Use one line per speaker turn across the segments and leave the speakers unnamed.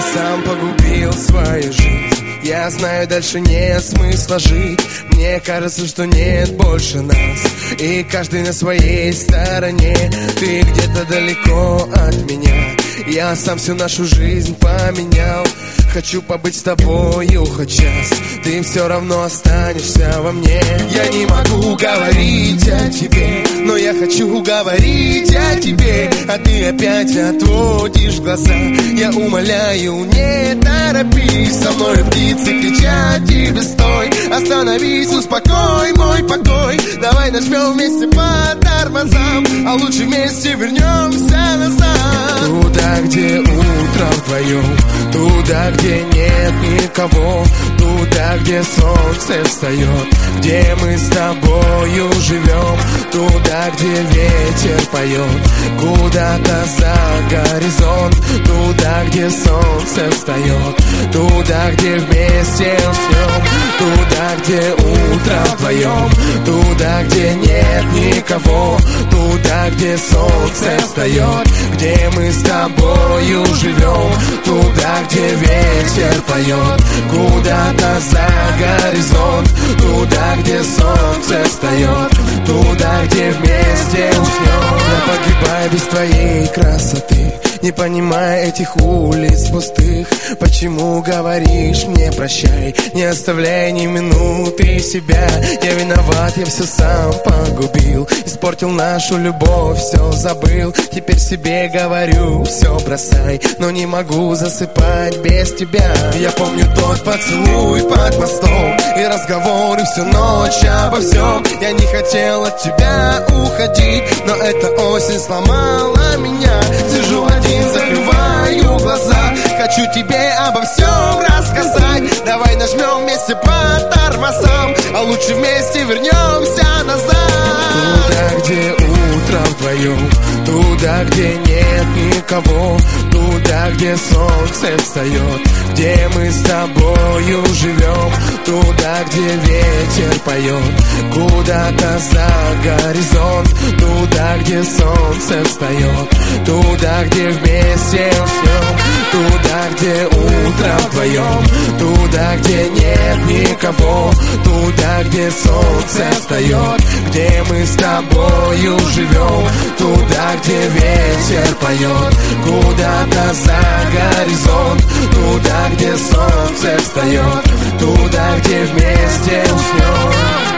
сам погубил свою жизнь. Я знаю, дальше нет смысла жить. Мне кажется, что нет больше нас, и каждый на своей стороне. Ты где-то далеко от меня. Я сам всю нашу жизнь поменял. Хочу побыть с тобою хоть час, ты все равно останешься во мне. Я не могу говорить о тебе, но я хочу говорить о тебе. А ты опять отводишь глаза. Я умоляю, не торопись. Со мной птицы кричат тебе стой. Остановись, успокой мой покой. Давай нажмем вместе по тормозам, а лучше вместе вернемся назад. Туда, где утро вдвоем, туда, где нет никого, туда, где солнце встает, где мы с тобою живем, туда, где ветер поет, куда-то за горизонт, туда, где солнце встает, туда, где вместе уснем, туда, где утро вдвоем, туда, где нет никого, туда, где солнце встает, где мы с тобою живем, туда, где ветер поет, куда-то за горизонт, туда, где солнце встает, туда, где вместе уснем. Я погибаю без твоей красоты, не понимая этих улиц пустых. Почему говоришь мне прощай, не оставляя ни минуты себя? Я виноват, я все сам погубил, испортил нашу любовь, все забыл. Теперь себе говорю, все бросай, но не могу засыпать без тебя. Я помню тот поцелуй под мостом и разговоры всю ночь обо всем. Я не хотел от тебя уходить, но эта осень сломала меня. Сижу один, закрываю глаза, хочу тебе обо всем рассказать. Давай нажмем вместе по тормозам, а лучше вместе вернемся назад. Туда, где утро вдвоем, туда, где нет никого, туда, где солнце встает, где мы с тобою живем, туда, где ветер поет, куда-то за горизонт, туда, где солнце встает, туда, где вместе уснем, туда, где утро вдвоем, туда, где нет никого, туда, где солнце встает, где мы с тобою живем, туда, где ветер поет, куда-то за горизонт, туда, где солнце встает, туда, где вместе уснем.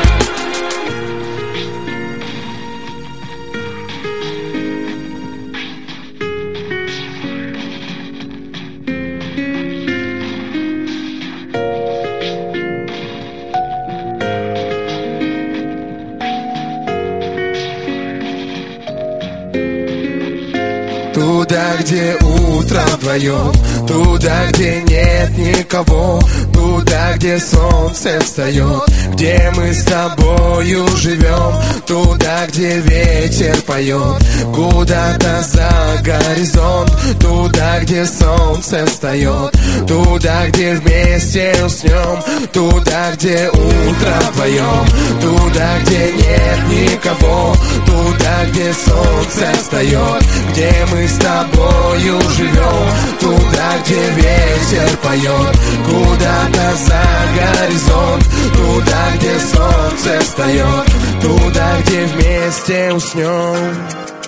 Туда, где утро вдвоем, туда, где нет никого, туда, где солнце встает, где мы с тобою живем, туда, где ветер поет, куда-то за горизонт, туда, где солнце встает, туда, где вместе уснем, туда, где утро вдвоем, туда, где нет никого, туда, где солнце встает, где мы с тобою живем, туда, где ветер поет, куда-то за горизонт, туда, где солнце встает, туда, где вместе уснем.